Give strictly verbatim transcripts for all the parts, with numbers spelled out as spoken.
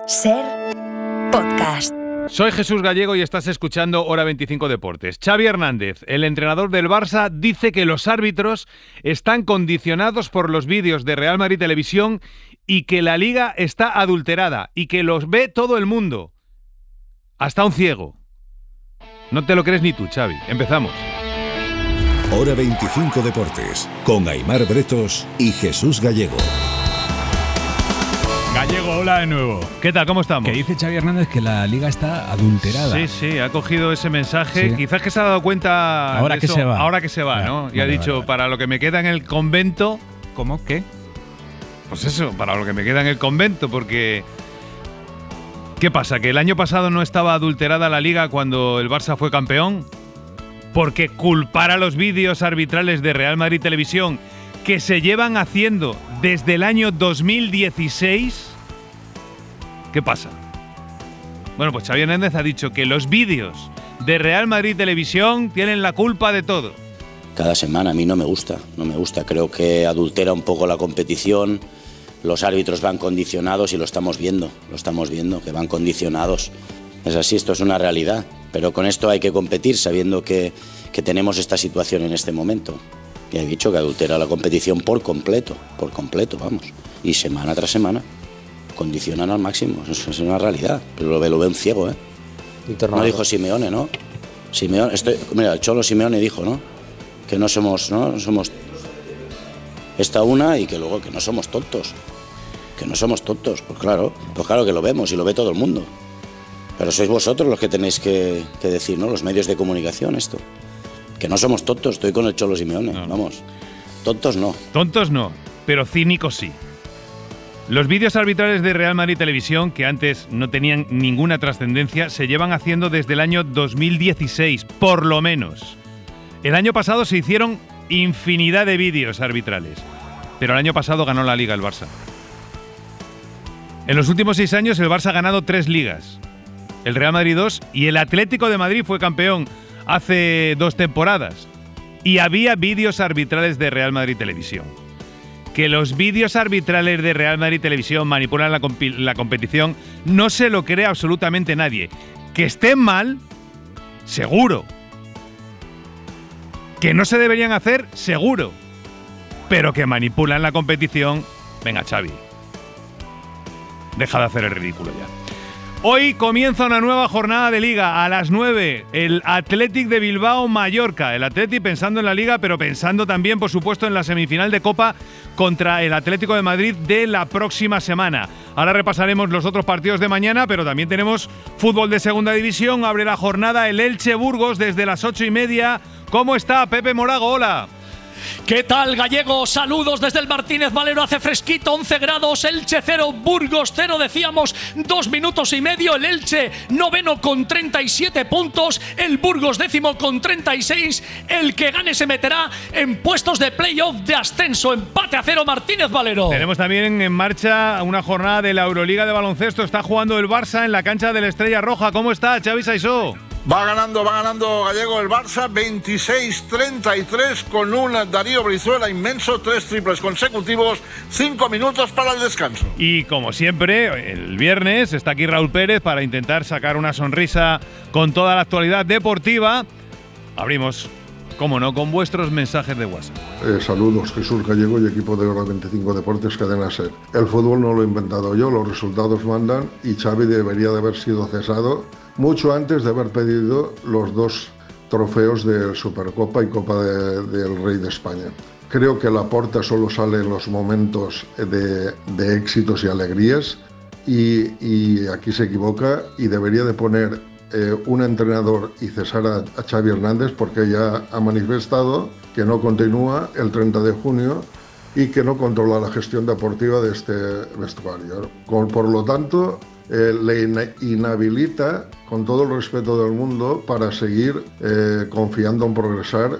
Ser podcast. Soy Jesús Gallego y estás escuchando Hora veinticinco Deportes. Xavi Hernández, el entrenador del Barça, dice que los árbitros están condicionados por los vídeos de Real Madrid Televisión y que la liga está adulterada y que los ve todo el mundo. Hasta un ciego. No te lo crees ni tú, Xavi. Empezamos. Hora veinticinco Deportes, con Aimar Bretos y Jesús Gallego. Gallego, hola de nuevo. ¿Qué tal? ¿Cómo estamos? Que dice Xavi Hernández que la liga está adulterada. Sí, sí, ha cogido ese mensaje. Sí. Quizás que se ha dado cuenta Ahora de que eso, se va. Ahora que se va, Vale, ¿no? Y vale, ha dicho, vale, vale. para lo que me queda en el convento. ¿Cómo? ¿Qué? Pues eso, para lo que me queda en el convento, porque... ¿Qué pasa? ¿Que el año pasado no estaba adulterada la liga cuando el Barça fue campeón? Porque culpar a los vídeos arbitrales de Real Madrid Televisión que se llevan haciendo desde el año dos mil dieciséis... ¿Qué pasa? Bueno, pues Xavi Hernández ha dicho que los vídeos de Real Madrid Televisión tienen la culpa de todo. Cada semana a mí no me gusta, no me gusta. Creo que adultera un poco la competición. Los árbitros van condicionados y lo estamos viendo, lo estamos viendo, que van condicionados. Es así, esto es una realidad. Pero con esto hay que competir sabiendo que, que tenemos esta situación en este momento. Y he dicho que adultera la competición por completo, por completo, vamos. Y semana tras semana condicionan al máximo. Eso es una realidad. Pero lo ve, lo ve un ciego, ¿eh? No dijo Simeone, ¿no? Simeone, estoy, mira, el Cholo Simeone dijo, ¿no? Que no somos, ¿no? Somos esta una y que luego que no somos tontos. Que no somos tontos. Pues claro, pues claro que lo vemos y lo ve todo el mundo. Pero sois vosotros los que tenéis que, que decir, ¿no? Los medios de comunicación, esto. Que no somos tontos, estoy con el Cholo Simeone, no. Vamos. Tontos no. Tontos no, pero cínicos sí. Los vídeos arbitrales de Real Madrid Televisión, que antes no tenían ninguna trascendencia, se llevan haciendo desde el año dos mil dieciséis, por lo menos. El año pasado se hicieron infinidad de vídeos arbitrales, pero el año pasado ganó la Liga el Barça. En los últimos seis años el Barça ha ganado tres ligas, el Real Madrid dos y el Atlético de Madrid fue campeón hace dos temporadas. Y había vídeos arbitrales de Real Madrid Televisión. Que los vídeos arbitrales de Real Madrid Televisión manipulan la, compi- la competición no se lo cree absolutamente nadie. Que estén mal, seguro. Que no se deberían hacer, seguro. Pero que manipulan la competición, venga, Xavi. Deja de hacer el ridículo ya. Hoy comienza una nueva jornada de Liga a las nueve. El Athletic de Bilbao-Mallorca. El Athletic pensando en la Liga, pero pensando también, por supuesto, en la semifinal de Copa contra el Atlético de Madrid de la próxima semana. Ahora repasaremos los otros partidos de mañana, pero también tenemos fútbol de segunda división. Abre la jornada el Elche-Burgos desde las ocho y media. ¿Cómo está Pepe Morago? Hola. ¿Qué tal, Gallego? Saludos desde el Martínez Valero. Hace fresquito, once grados. Elche cero, Burgos cero. Decíamos dos minutos y medio. El Elche noveno con treinta y siete puntos. El Burgos décimo con treinta y seis. El que gane se meterá en puestos de playoff de ascenso. Empate a cero, Martínez Valero. Tenemos también en marcha una jornada de la Euroliga de baloncesto. Está jugando el Barça en la cancha de la Estrella Roja. ¿Cómo está, Xavi Saisó? Va ganando, va ganando Gallego el Barça, veintiséis treinta y tres con un Darío Brizuela inmenso, tres triples consecutivos, cinco minutos para el descanso. Y como siempre, el viernes está aquí Raúl Pérez para intentar sacar una sonrisa con toda la actualidad deportiva. Abrimos, cómo no, con vuestros mensajes de WhatsApp. Eh, saludos, Jesús Gallego y equipo de Hora veinticinco Deportes, Cadena SER. El fútbol no lo he inventado yo, los resultados mandan y Xavi debería de haber sido cesado mucho antes de haber pedido los dos trofeos de Supercopa y Copa de, del Rey de España. Creo que Laporta solo sale en los momentos de, de éxitos y alegrías y, y aquí se equivoca y debería de poner eh, un entrenador y cesar a, a Xavi Hernández porque ya ha manifestado que no continúa el treinta de junio y que no controla la gestión deportiva de este vestuario. Con, por lo tanto, Eh, le inhabilita, con todo el respeto del mundo, para seguir eh, confiando en progresar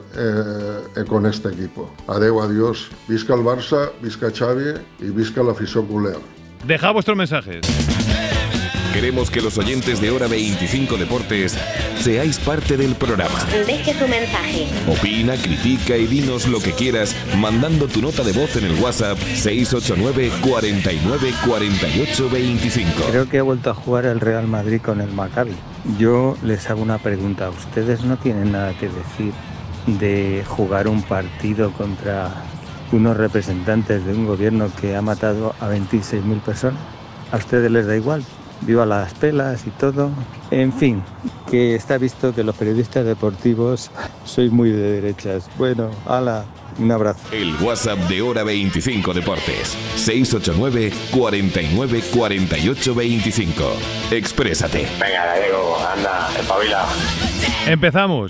eh, con este equipo. Adeu, adiós. Visca el Barça, visca Xavi y visca l'afició culer. Deja vuestros mensajes. Queremos que los oyentes de Hora veinticinco Deportes seáis parte del programa. Deje su mensaje. Opina, critica y dinos lo que quieras mandando tu nota de voz en el WhatsApp seis ocho nueve, cuatro nueve, cuatro ocho, veinticinco. Creo que ha vuelto a jugar el Real Madrid con el Maccabi. Yo les hago una pregunta. ¿Ustedes no tienen nada que decir de jugar un partido contra unos representantes de un gobierno que ha matado a veintiséis mil personas? ¿A ustedes les da igual? Viva las pelas y todo. En fin, que está visto que los periodistas deportivos sois muy de derechas. Bueno, ala, un abrazo. El WhatsApp de Hora veinticinco Deportes. seis ocho nueve, cuatro nueve, cuatro ocho, veinticinco. Exprésate. Venga, Gallego, anda, espabila. Empezamos.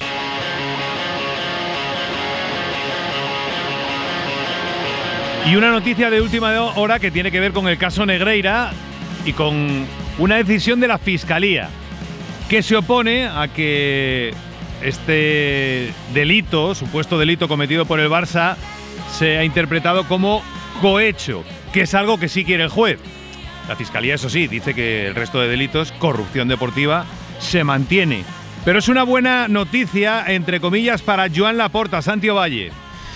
Y una noticia de última hora que tiene que ver con el caso Negreira y con una decisión de la Fiscalía que se opone a que este delito, supuesto delito cometido por el Barça, sea interpretado como cohecho, que es algo que sí quiere el juez. La Fiscalía, eso sí, dice que el resto de delitos, corrupción deportiva, se mantiene. Pero es una buena noticia, entre comillas, para Joan Laporta. Santi Ovalle.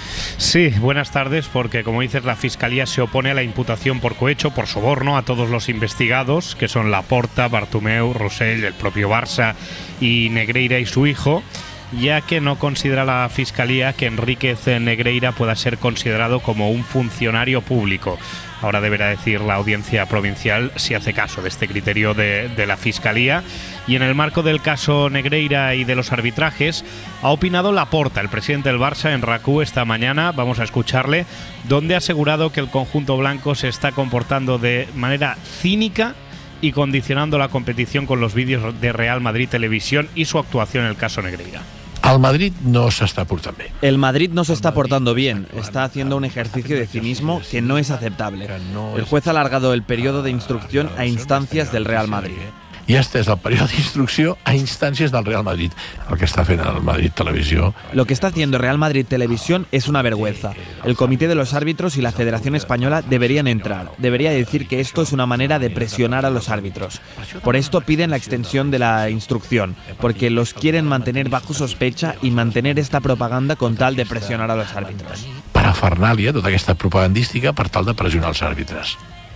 Sí, buenas tardes, porque como dices, la Fiscalía se opone a la imputación por cohecho, por soborno, a todos los investigados, que son Laporta, Bartomeu, Rosell, el propio Barça y Negreira y su hijo, ya que no considera la Fiscalía que Enríquez Negreira pueda ser considerado como un funcionario público. Ahora deberá decir la Audiencia Provincial si hace caso de este criterio de, de la Fiscalía. Y en el marco del caso Negreira y de los arbitrajes, ha opinado Laporta, el presidente del Barça, en RACU esta mañana. Vamos a escucharle, donde ha asegurado que el conjunto blanco se está comportando de manera cínica y condicionando la competición con los vídeos de Real Madrid Televisión y su actuación en el caso Negreira. El Madrid no s'està portant bé. El Madrid no se está portando bien. Está haciendo un ejercicio de cinismo que no es aceptable. El juez ha alargado el periodo de instrucción a instancias del Real Madrid. I este és el període d'instrucció a instàncies del Real Madrid. El que està fent el Madrid Televisió. Lo que está haciendo Real Madrid Televisión es una vergüenza. El Comité de los Árbitros y la Federación Española deberían entrar. Debería decir que esto es una manera de presionar a los árbitros. Por esto piden la extensión de la instrucción, porque los quieren mantener bajo sospecha y mantener esta propaganda con tal de presionar a los árbitros. Parafernàlia, tota aquesta propagandística per tal de pressionar els àrbitres.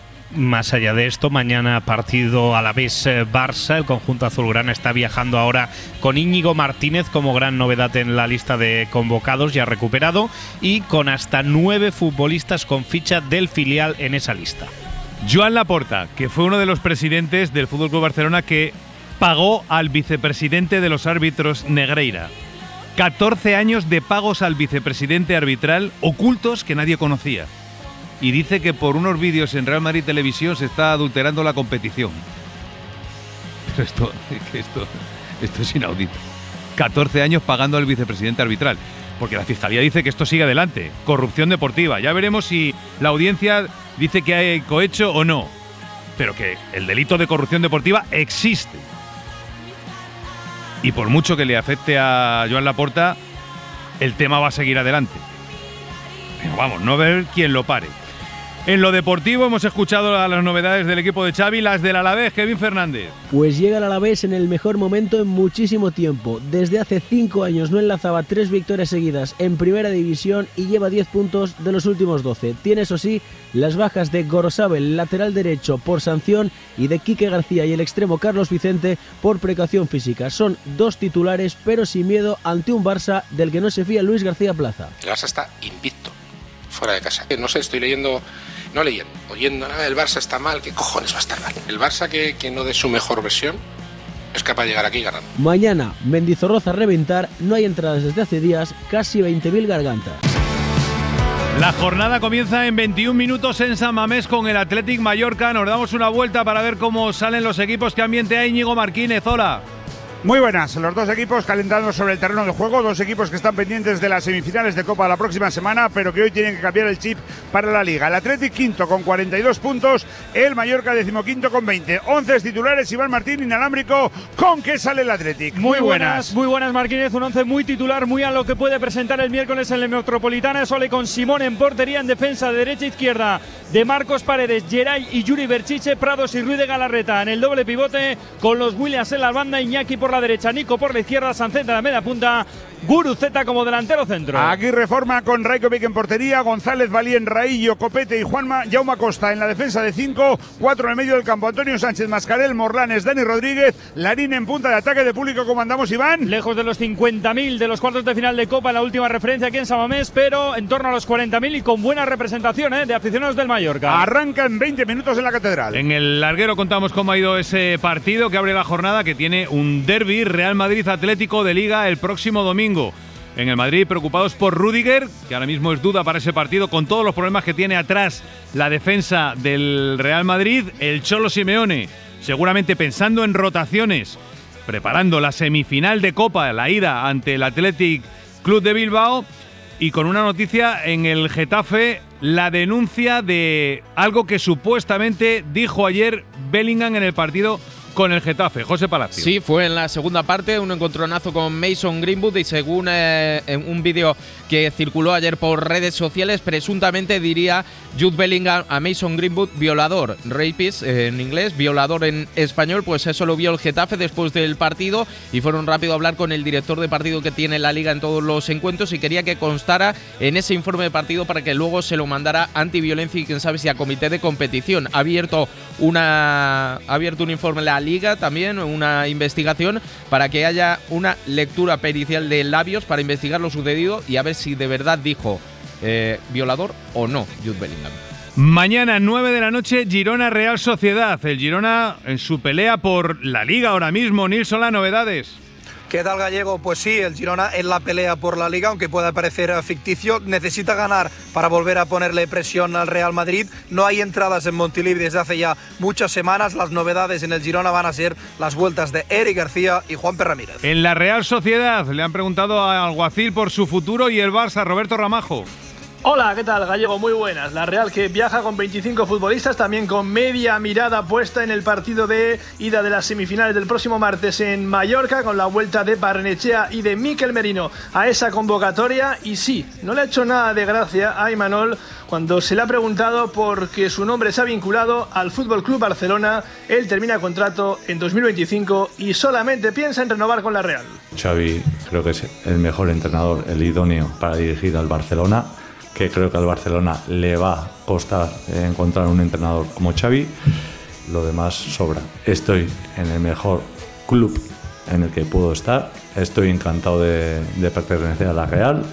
Más allá de esto, mañana partido Alavés-Barça. El conjunto azulgrana está viajando ahora con Íñigo Martínez como gran novedad en la lista de convocados, ya recuperado, y con hasta nueve futbolistas con ficha del filial en esa lista. Joan Laporta, que fue uno de los presidentes del F C Barcelona que pagó al vicepresidente de los árbitros Negreira. catorce años de pagos al vicepresidente arbitral ocultos que nadie conocía. Y dice que por unos vídeos en Real Madrid Televisión se está adulterando la competición. Pero esto, esto, esto es inaudito. catorce años pagando al vicepresidente arbitral. Porque la Fiscalía dice que esto sigue adelante. Corrupción deportiva. Ya veremos si la audiencia dice que hay cohecho o no. Pero que el delito de corrupción deportiva existe. Y por mucho que le afecte a Joan Laporta, el tema va a seguir adelante. Pero vamos, no ver quién lo pare. En lo deportivo hemos escuchado las novedades del equipo de Xavi, las del Alavés, Kevin Fernández. Pues llega el Alavés en el mejor momento en muchísimo tiempo. Desde hace cinco años no enlazaba tres victorias seguidas en primera división y lleva diez puntos de los últimos doce. Tiene, eso sí, las bajas de Gorosabel, lateral derecho, por sanción, y de Quique García y el extremo Carlos Vicente por precaución física. Son dos titulares, pero sin miedo ante un Barça del que no se fía Luis García Plaza. El Barça está invicto, fuera de casa. No sé, estoy leyendo... No leyendo, oyendo, nada, el Barça está mal, ¿qué cojones va a estar mal? El Barça que, que no dé su mejor versión es capaz de llegar aquí ganando. Mañana, Mendizorroza a reventar, no hay entradas desde hace días, casi veinte mil gargantas. La jornada comienza en veintiún minutos en San Mamés con el Athletic Mallorca. Nos damos una vuelta para ver cómo salen los equipos. ¿Qué ambiente hay, Íñigo Martínez? Hola. Muy buenas, los dos equipos calentando sobre el terreno de juego, dos equipos que están pendientes de las semifinales de Copa la próxima semana, pero que hoy tienen que cambiar el chip para la Liga. El Athletic quinto con cuarenta y dos puntos, el Mallorca decimoquinto con veinte. once titulares, Iván Martín, inalámbrico. ¿Con qué sale el Athletic? Muy, muy buenas. buenas. Muy buenas, Martínez, un once muy titular, muy a lo que puede presentar el miércoles en la Metropolitana. Sole con Simón en portería, en defensa de derecha e izquierda de Marcos Paredes, Geray y Yuri Berchiche, Prados y Ruiz de Galarreta en el doble pivote, con los Williams en la banda, Iñaki por la derecha, Nico por la izquierda, Sanceta en la media punta, Guruceta como delantero centro. Aquí reforma con Rajkovic en portería, González, Valien, Raillo, Copete y Juanma, Jaume Costa en la defensa de cinco, cuatro en el medio del campo, Antonio Sánchez, Mascarel, Morlanes, Dani Rodríguez, Larín en punta de ataque. De público, ¿cómo andamos, Iván? Lejos de los cincuenta mil de los cuartos de final de Copa en la última referencia aquí en Samamés, pero en torno a los cuarenta mil y con buena representación ¿eh? de aficionados del Mallorca. Arranca en veinte minutos en la Catedral. En el larguero contamos cómo ha ido ese partido que abre la jornada, que tiene un derbi Real Madrid Atlético de Liga el próximo domingo. En el Madrid, preocupados por Rüdiger, que ahora mismo es duda para ese partido, con todos los problemas que tiene atrás la defensa del Real Madrid. El Cholo Simeone, seguramente pensando en rotaciones, preparando la semifinal de Copa, la ida ante el Athletic Club de Bilbao. Y con una noticia en el Getafe, la denuncia de algo que supuestamente dijo ayer Bellingham en el partido con el Getafe. José Palacio. Sí, fue en la segunda parte, un encontronazo con Mason Greenwood, y según eh, en un vídeo que circuló ayer por redes sociales, presuntamente diría Jude Bellingham a Mason Greenwood violador, rapist eh, en inglés, violador en español. Pues eso lo vio el Getafe después del partido y fueron rápido a hablar con el director de partido que tiene la Liga en todos los encuentros y quería que constara en ese informe de partido para que luego se lo mandara a Antiviolencia y quién sabe si a Comité de Competición. Ha abierto, una, ha abierto un informe la Liga también, una investigación para que haya una lectura pericial de labios para investigar lo sucedido y a ver si de verdad dijo eh, violador o no Jude Bellingham. Mañana, nueve de la noche, Girona Real Sociedad. El Girona en su pelea por la Liga ahora mismo. Nilsson, las novedades. ¿Qué tal, Gallego? Pues sí, el Girona en la pelea por la Liga, aunque pueda parecer ficticio, necesita ganar para volver a ponerle presión al Real Madrid. No hay entradas en Montilivi desde hace ya muchas semanas. Las novedades en el Girona van a ser las vueltas de Eric García y Juanpe Ramírez. En la Real Sociedad le han preguntado a Alguacil por su futuro y el Barça, Roberto Ramajo. Hola, ¿qué tal, Gallego? Muy buenas. La Real, que viaja con veinticinco futbolistas, también con media mirada puesta en el partido de ida de las semifinales del próximo martes en Mallorca, con la vuelta de Barnechea y de Mikel Merino a esa convocatoria. Y sí, no le ha hecho nada de gracia a Imanol cuando se le ha preguntado por qué su nombre se ha vinculado al F C Barcelona. Él termina contrato en dos mil veinticinco y solamente piensa en renovar con la Real. Xavi creo que es el mejor entrenador, el idóneo para dirigir al Barcelona, que creo que al Barcelona le va a costar encontrar un entrenador como Xavi. Lo demás sobra. Estoy en el mejor club en el que puedo estar. Estoy encantado de, de pertenecer a la Real.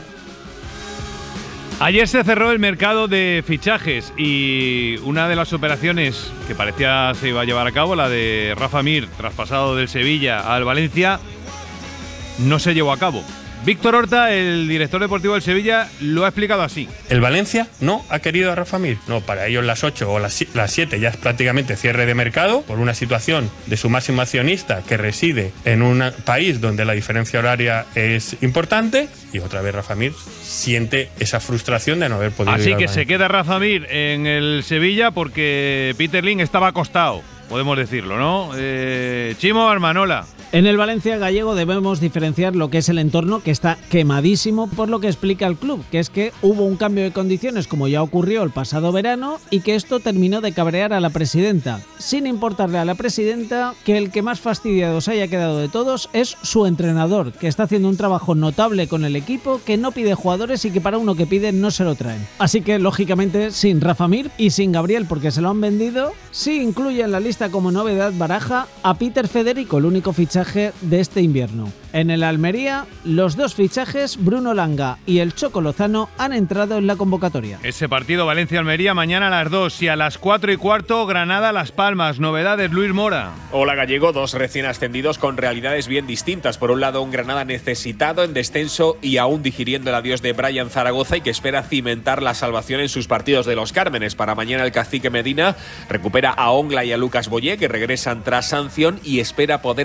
Ayer se cerró el mercado de fichajes y una de las operaciones que parecía se iba a llevar a cabo, la de Rafa Mir, traspasado del Sevilla al Valencia, no se llevó a cabo. Víctor Horta, el director deportivo del Sevilla, lo ha explicado así. El Valencia no ha querido a Rafa Mir. No, para ellos las ocho o las siete ya es prácticamente cierre de mercado por una situación de su máximo accionista que reside en un país donde la diferencia horaria es importante, y otra vez Rafa Mir siente esa frustración de no haber podido Así ir que al se queda Rafa Mir en el Sevilla porque Peter Lim estaba acostado, podemos decirlo, ¿no? Eh, Chimo Armanola. En el Valencia, Gallego, debemos diferenciar lo que es el entorno, que está quemadísimo por lo que explica el club, que es que hubo un cambio de condiciones como ya ocurrió el pasado verano y que esto terminó de cabrear a la presidenta, sin importarle a la presidenta que el que más fastidiado se haya quedado de todos es su entrenador, que está haciendo un trabajo notable con el equipo, que no pide jugadores y que para uno que pide no se lo traen. Así que, lógicamente, sin Rafa Mir y sin Gabriel porque se lo han vendido, sí incluye en la lista como novedad Baraja a Peter Federico, el único fichaje de este invierno. En el Almería, los dos fichajes, Bruno Langa y el Choco Lozano, han entrado en la convocatoria. Ese partido Valencia-Almería mañana a las dos y a las cuatro y cuarto Granada-Las Palmas. Novedades, Luis Mora. Hola, Gallego. Dos recién ascendidos con realidades bien distintas. Por un lado, un Granada necesitado, en descenso y aún digiriendo el adiós de Brian Zaragoza y que espera cimentar la salvación en sus partidos de los Cármenes. Para mañana el Cacique Medina recupera a Ongla y a Lucas Boyé, que regresan tras sanción, y espera poder estrenar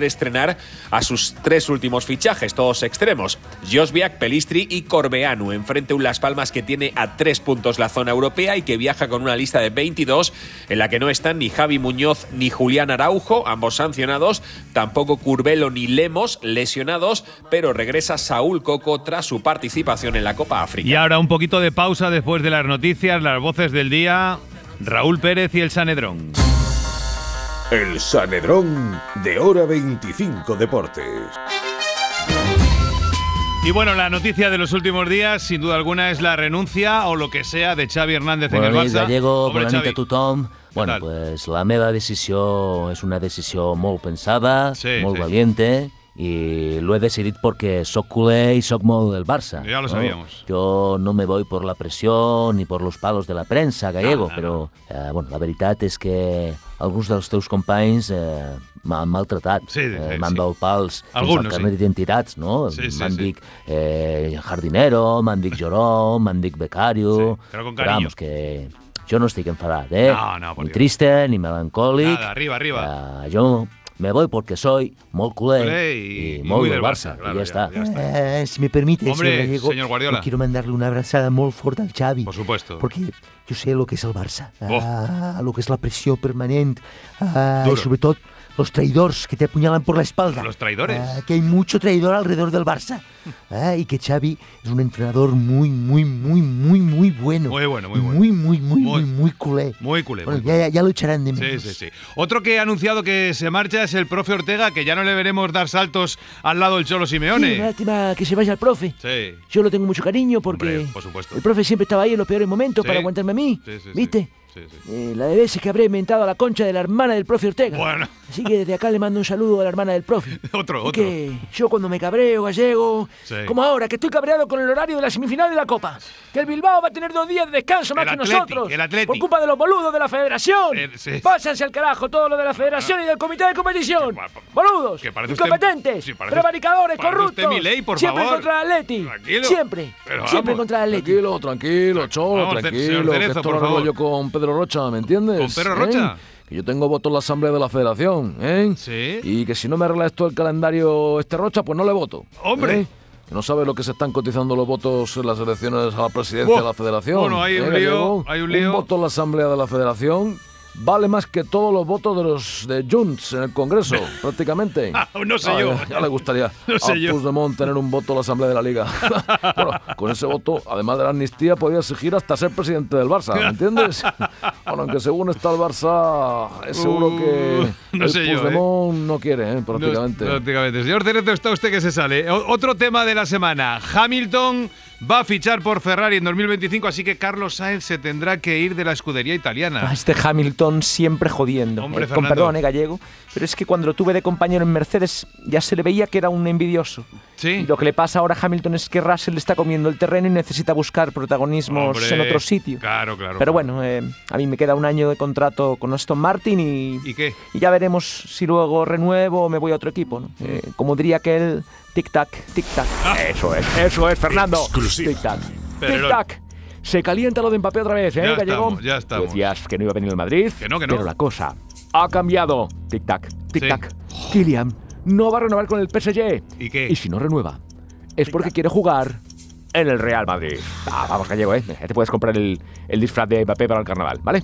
entrenar a sus tres últimos fichajes, todos extremos, Josviak, Pelistri y Corbeanu, enfrente un Las Palmas que tiene a tres puntos la zona europea y que viaja con una lista de veintidós en la que no están ni Javi Muñoz ni Julián Araujo, ambos sancionados, tampoco Curbelo ni Lemos, lesionados, pero regresa Saúl Coco tras su participación en la Copa África. Y ahora un poquito de pausa después de las noticias, las voces del día, Raúl Pérez y el Sanedrón. El Sanedrón de Hora veinticinco Deportes. Y bueno, la noticia de los últimos días, sin duda alguna, es la renuncia o lo que sea de Xavi Hernández Bona en el nit, Barça. Gallego, Hombre, bona nit Xavi. a tothom. Bueno, tal? pues la meva decisió és una decisió molt pensada, Sí, molt sí. valiente, y lo he decidit porque soc culer y soc molt del Barça. Ya lo ¿no? sabíamos. Yo no me voy por la presión ni por los palos de la prensa, Gallego, No, no, però eh, bueno, la veritat és que alguns dels teus companys eh, m'han maltratat. Sí, sí, eh, sí. m'han dado pals fins Algunos, al carnet sí. d'identitats, no? Sí, sí, m'han sí. dit eh, jardinero, m'han dit lloró, m'han dit becario. Sí, però con Però cariño. vamos, que jo no estic enfadat, eh? No, no, por ni Dios. triste, ni melancòlic. Nada, arriba, arriba. Eh, jo me voy porque soy molt culer, Culé y- y, y molt muy del del Barça, Barça, claro, y ya, ya- está. ya está. Eh, si me permite, Hombre, señor Gallego, señor Guardiola. yo quiero mandarle una abrazada molt forta al Xavi. Por supuesto. Porque yo sé lo que es el Barça, Oh. ah, lo que es la presión permanente, ah, y Duro. sobre todo los traidores que te apuñalan por la espalda. Los traidores. Ah, que hay mucho traidor alrededor del Barça. Ah, y que Xavi es un entrenador muy, muy, muy, muy, muy bueno. Muy bueno, muy bueno. Muy, muy, muy, Muy- muy, muy culé. Muy culé. Bueno, muy ya, ya, ya lo echarán de Sí, menos. sí, sí. Otro que ha anunciado que se marcha es el profe Ortega, que ya no le veremos dar saltos al lado del Cholo Sí, Simeone. lástima que se vaya el profe. Sí. Yo lo tengo mucho cariño porque Hombre, por supuesto. el profe siempre estaba ahí en los peores momentos Sí. para aguantarme a mí. Sí, sí, sí. ¿Viste? Sí, sí. Eh, la de veces que habré inventado a la concha de la hermana del profe Ortega. Bueno. Así que desde acá le mando un saludo a la hermana del profe. Otro, Y otro. que yo cuando me cabreo, Gallego, Sí. como ahora, que estoy cabreado con el horario de la semifinal de la Copa. Que el Bilbao va a tener dos días de descanso más El que Atleti, nosotros. el Atleti. Por culpa de los boludos de la federación. Eh, sí. Pásense al carajo todo lo de la federación y del comité de competición. Boludos, que parece usted- incompetentes, sí, parece- prevaricadores, parece corruptos. usted Milei, por Siempre favor. contra el Atleti. Tranquilo. Siempre. Pero Siempre vamos. contra el Atleti. Tranquilo, tranquilo, Cholo, Vamos, tranquilo. señor que Cerezo, esto por lo arreglo favor. yo con Pedro Rocha, ¿me entiendes? ¿Con Pedro ¿Eh? Rocha? Que yo tengo voto en la Asamblea de la Federación, ¿eh? Sí. Y que si no me arregla esto el calendario este Rocha, pues no le voto. ¡Hombre! ¿eh? Que no sabe lo que se están cotizando los votos en las elecciones a la presidencia Buah. de la Federación. Bueno, hay un ¿eh, lío, Gallego? hay un lío. voto en la Asamblea de la Federación vale más que todos los votos de los de Junts en el Congreso, prácticamente. Ah, no sé Ah, yo. Ya, ya le gustaría No sé a yo. Puigdemont tener un voto en la Asamblea de la Liga. Bueno, con ese voto, además de la amnistía, podía exigir hasta ser presidente del Barça, ¿me entiendes? Bueno, aunque según está el Barça, es seguro que Uh, no el sé yo, ¿eh? Puigdemont no quiere, ¿eh? prácticamente. No, prácticamente. Señor Cerezo, está usted que se sale. O- otro tema de la semana. Hamilton va a fichar por Ferrari en dos mil veinticinco, así que Carlos Sainz se tendrá que ir de la escudería italiana. Ah, Este Hamilton siempre jodiendo. Hombre, Eh, con Fernando. perdón, eh, Gallego. Pero es que cuando lo tuve de compañero en Mercedes ya se le veía que era un envidioso. Sí. Y lo que le pasa ahora a Hamilton es que Russell le está comiendo el terreno y necesita buscar protagonismos Hombre, en otro sitio. Claro, claro. Pero bueno, eh, a mí me queda un año de contrato con Aston Martin y, ¿Y qué? y ya veremos si luego renuevo o me voy a otro equipo. ¿no? Eh, como diría aquel, tic-tac, tic-tac. Eso es, eso es, Fernando. Exclusiva. Tic-tac. Pero- Tic-tac. Se calienta lo de Mbappé otra vez, ¿eh, Ya Gallego? estamos, ya estamos. Decías que no iba a venir el Madrid. Que no, que no. Pero la cosa ha cambiado. Tic-tac, tic-tac. Kylian no va a renovar con el P S G. ¿Y qué? Y si no renueva, es porque quiere jugar en el Real Madrid. Ah, vamos, Gallego, ¿eh? Ya te puedes comprar el, el disfraz de Mbappé para el carnaval, ¿vale?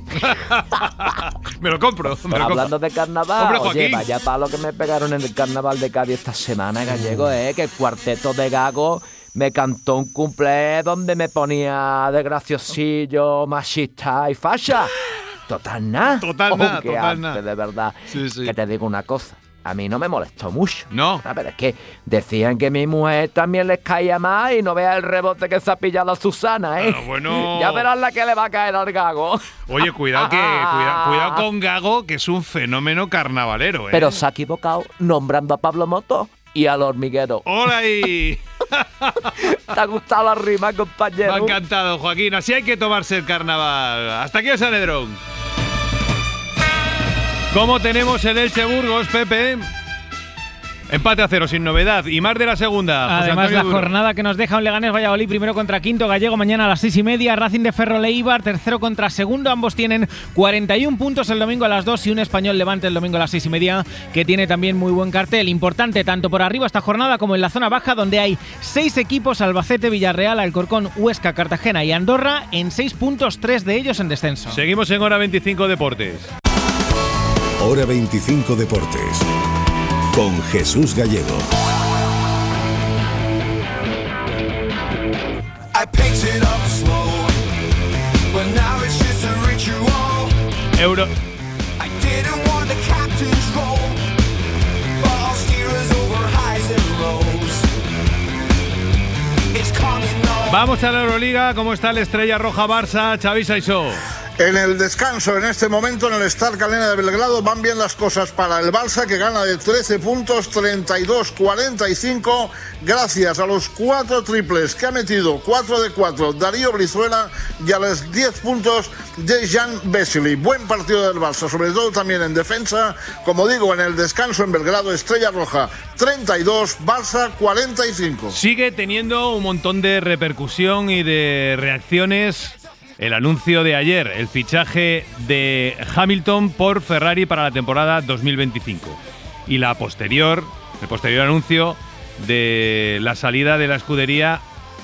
Me lo compro. Me lo Hablando compro. de carnaval, Hombre, oye, Joaquín. vaya palo que me pegaron en el carnaval de Cádiz esta semana, Gallego, ¿eh? Que el cuarteto de Gago me cantó un cumple donde me ponía de graciosillo, machista y fascia. Total nada. Total nada, Aunque total antes, nada. de verdad. Sí, sí. Que te digo una cosa. A mí no me molestó mucho. No. Ah, pero es que decían que mi mujer también les caía más y no veas el rebote que se ha pillado a Susana, ¿eh? Ah, bueno. Ya verás la que le va a caer al Gago. Oye, cuidado que cuidado, cuidado con Gago, que es un fenómeno carnavalero, ¿eh? Pero se ha equivocado nombrando a Pablo Moto y al hormiguero. ¡Hola ahí! ¿Te ha gustado la rima, compañero? Me ha encantado, Joaquín. Así hay que tomarse el carnaval. Hasta aquí el Sanedrón. ¿Cómo tenemos el Elche Burgos, Pepe? Empate a cero, sin novedad. Y más de la segunda. José Además, Antonio la Duro. jornada que nos deja un Leganés Valladolid, primero contra quinto, Gallego mañana a las seis y media, Racing de Ferrol Eibar, tercero contra segundo. Ambos tienen cuarenta y un puntos el domingo a las dos y un Español Levante el domingo a las seis y media, que tiene también muy buen cartel. Importante tanto por arriba esta jornada como en la zona baja, donde hay seis equipos: Albacete, Villarreal, Alcorcón, Huesca, Cartagena y Andorra, en seis puntos, tres de ellos en descenso. Seguimos en Hora veinticinco Deportes. Hora veinticinco Deportes. Con Jesús Gallego. Euro. Vamos a la Euroliga. ¿Cómo está la Estrella Roja Barça? Xavi Saissó. En el descanso, en este momento, en el Stark Arena de Belgrado, van bien las cosas para el Barça, que gana de trece puntos, treinta y dos cuarenta y cinco, gracias a los cuatro triples que ha metido, cuatro de cuatro, Darío Brizuela, y a los diez puntos de Jan Vesely. Buen partido del Barça, sobre todo también en defensa. Como digo, en el descanso en Belgrado, Estrella Roja treinta y dos, Barça cuarenta y cinco. Sigue teniendo un montón de repercusión y de reacciones el anuncio de ayer, el fichaje de Hamilton por Ferrari para la temporada dos mil veinticinco. Y la posterior, el posterior anuncio de la salida de la escudería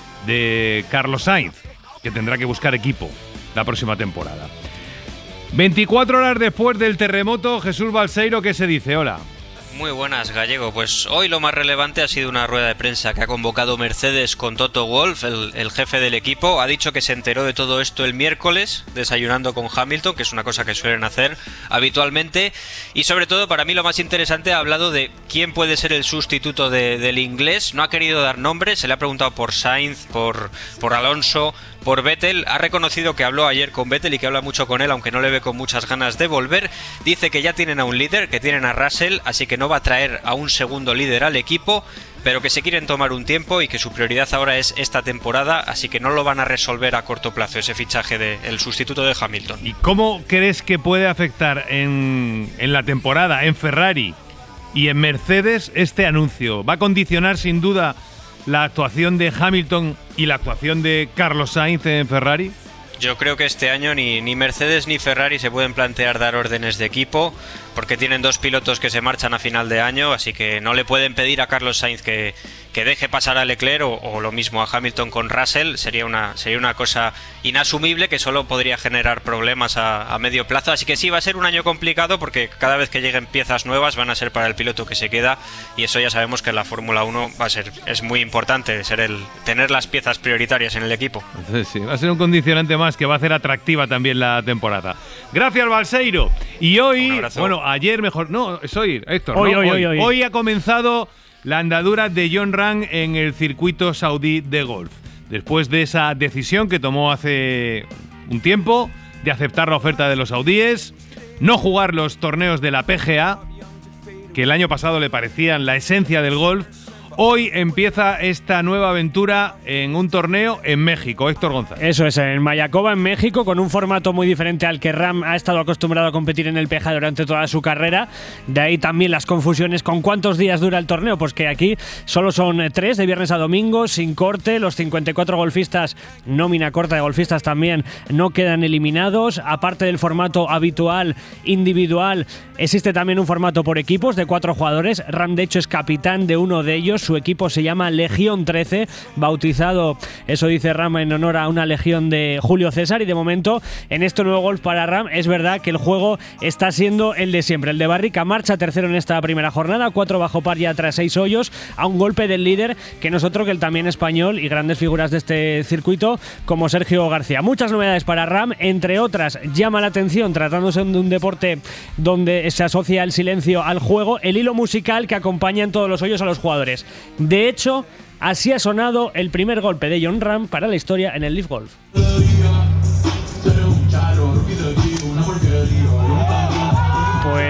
de Carlos Sainz, que tendrá que buscar equipo la próxima temporada. veinticuatro horas después del terremoto, Jesús Balseiro, ¿qué se dice? Hola. Muy buenas, Gallego. Pues hoy lo más relevante ha sido una rueda de prensa que ha convocado Mercedes con Toto Wolff, el, el jefe del equipo. Ha dicho que se enteró de todo esto el miércoles, desayunando con Hamilton, que es una cosa que suelen hacer habitualmente. Y sobre todo, para mí lo más interesante, ha hablado de quién puede ser el sustituto de, del inglés. No ha querido dar nombres, se le ha preguntado por Sainz, por, por Alonso, por Vettel. Ha reconocido que habló ayer con Vettel y que habla mucho con él, aunque no le ve con muchas ganas de volver. Dice que ya tienen a un líder, que tienen a Russell, así que no va a traer a un segundo líder al equipo, pero que se quieren tomar un tiempo y que su prioridad ahora es esta temporada, así que no lo van a resolver a corto plazo ese fichaje del sustituto de Hamilton. ¿Y cómo crees que puede afectar en, en la temporada, en Ferrari y en Mercedes, este anuncio? ¿Va a condicionar sin duda la actuación de Hamilton y la actuación de Carlos Sainz en Ferrari? Yo creo que este año ni, ni Mercedes ni Ferrari se pueden plantear dar órdenes de equipo, porque tienen dos pilotos que se marchan a final de año, así que no le pueden pedir a Carlos Sainz que, que deje pasar a Leclerc o, o lo mismo a Hamilton con Russell. Sería una, sería una cosa inasumible que solo podría generar problemas a, a medio plazo, así que sí, va a ser un año complicado porque cada vez que lleguen piezas nuevas van a ser para el piloto que se queda, y eso ya sabemos que en la Fórmula uno va a ser, es muy importante ser el, tener las piezas prioritarias en el equipo. Entonces, sí, va a ser un condicionante más que va a hacer atractiva también la temporada. Gracias, Balseiro. Y hoy, bueno, ayer mejor, no, es hoy, Héctor. Hoy, ¿no? hoy, hoy, hoy, hoy. hoy ha comenzado la andadura de Jon Rahm en el circuito saudí de golf. Después de esa decisión que tomó hace un tiempo de aceptar la oferta de los saudíes, no jugar los torneos de la P G A, que el año pasado le parecían la esencia del golf. Hoy empieza esta nueva aventura en un torneo en México. Héctor González. Eso es, en Mayakoba, en México, con un formato muy diferente al que Rahm ha estado acostumbrado a competir en el P G A durante toda su carrera. De ahí también las confusiones con cuántos días dura el torneo, pues que aquí solo son tres, de viernes a domingo, sin corte. Los cincuenta y cuatro golfistas, nómina corta de golfistas también, no quedan eliminados. Aparte del formato habitual, individual, existe también un formato por equipos de cuatro jugadores. Rahm, de hecho, es capitán de uno de ellos. Su equipo se llama Legión trece, bautizado, eso dice Rahm, en honor a una legión de Julio César. Y de momento, en este nuevo golf para Rahm, es verdad que el juego está siendo el de siempre. El de Barrica marcha tercero en esta primera jornada, cuatro bajo par ya tras seis hoyos, a un golpe del líder, que no es otro que el también español y grandes figuras de este circuito, como Sergio García. Muchas novedades para Rahm, entre otras, llama la atención, tratándose de un deporte donde se asocia el silencio al juego, el hilo musical que acompaña en todos los hoyos a los jugadores. De hecho, así ha sonado el primer golpe de Jon Rahm para la historia en el Leaf Golf. Pues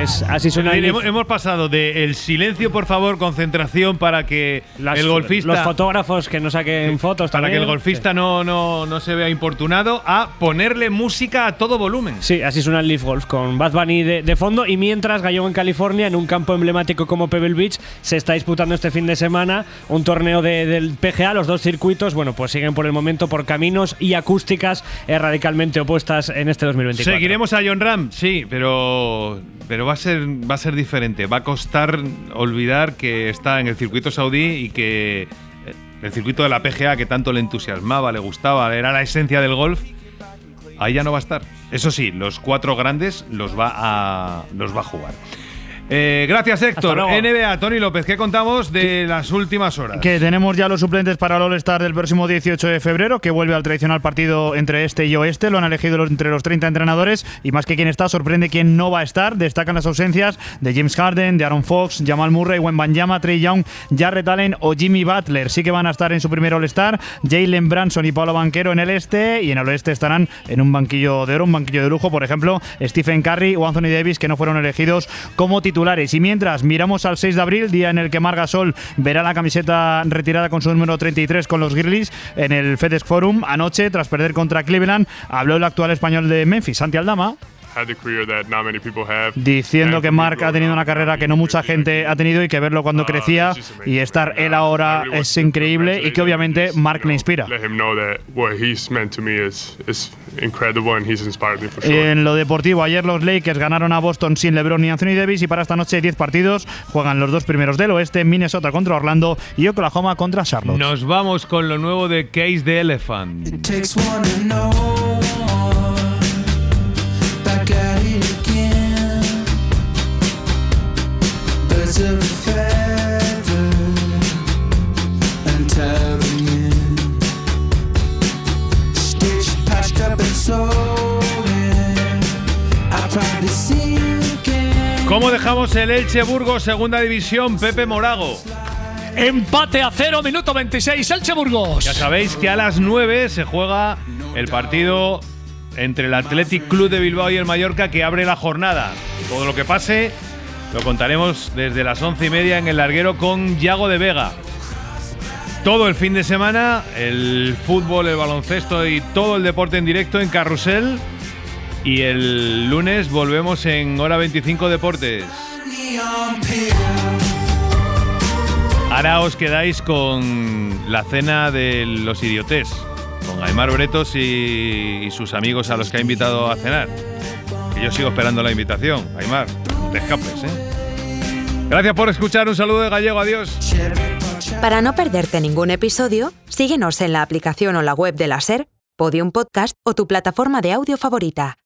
Pues así suena el el hemos, hemos pasado de el silencio, por favor, concentración para que Las, el golfista. Los fotógrafos que no saquen fotos Para también. que el golfista Sí. no, no, no se vea importunado, a ponerle música a todo volumen. Sí, así suena el Leaf Golf, con Bad Bunny de, de fondo. Y mientras, Gallego en California, en un campo emblemático como Pebble Beach, se está disputando este fin de semana un torneo de, del P G A. Los dos circuitos, bueno, pues siguen por el momento por caminos y acústicas eh, radicalmente opuestas en este dos mil veinticuatro. Seguiremos a Jon Rahm, sí, pero, pero va a ser, va a ser diferente. Va a costar olvidar que está en el circuito saudí y que el circuito de la P G A, que tanto le entusiasmaba, le gustaba, era la esencia del golf, ahí ya no va a estar. Eso sí, los cuatro grandes los va a, los va a jugar. Eh, gracias, Héctor. N B A, Tony López, ¿qué contamos de las últimas horas? Que tenemos ya los suplentes para el All-Star del próximo dieciocho de febrero, que vuelve al tradicional partido entre este y oeste. Lo han elegido entre los treinta entrenadores y más que quien está, sorprende quien no va a estar. Destacan las ausencias de James Harden, de Aaron Fox, Jamal Murray, Wembanyama, Trae Young, Jarrett Allen o Jimmy Butler. Sí que van a estar en su primer All-Star Jalen Branson y Paolo Banchero en el este, y en el oeste estarán en un banquillo de oro, un banquillo de lujo, por ejemplo, Stephen Curry o Anthony Davis, que no fueron elegidos como titulares. Y mientras miramos al seis de abril, día en el que Marc Gasol verá la camiseta retirada con su número treinta y tres con los Grizzlies en el FedEx Forum. Anoche, tras perder contra Cleveland, habló el actual español de Memphis, Santi Aldama, diciendo que Marc ha tenido una carrera que no mucha gente ha tenido y que verlo cuando crecía y estar él ahora es increíble, y que obviamente Marc le inspira. En lo deportivo, ayer los Lakers ganaron a Boston sin LeBron ni Anthony Davis, y para esta noche diez partidos. Juegan los dos primeros del oeste, Minnesota contra Orlando y Oklahoma contra Charlotte. Nos vamos con lo nuevo de Case the Elephant. ¿Cómo dejamos el Elche Burgos, segunda división, Pepe Morago? Empate a cero, minuto veintiséis, Elche Burgos. Ya sabéis que a las nueve se juega el partido entre el Athletic Club de Bilbao y el Mallorca, que abre la jornada. Todo lo que pase lo contaremos desde las once y media en el larguero con Yago de Vega. Todo el fin de semana, el fútbol, el baloncesto y todo el deporte en directo en Carrusel. Y el lunes volvemos en Hora veinticinco Deportes. Ahora os quedáis con la cena de los idiotés, con Aimar Bretos y, y sus amigos a los que ha invitado a cenar. Que yo sigo esperando la invitación. Aimar, no te escapes, ¿eh? Gracias por escuchar. Un saludo de Gallego. Adiós. Para no perderte ningún episodio, síguenos en la aplicación o la web de la SER, Podium Podcast o tu plataforma de audio favorita.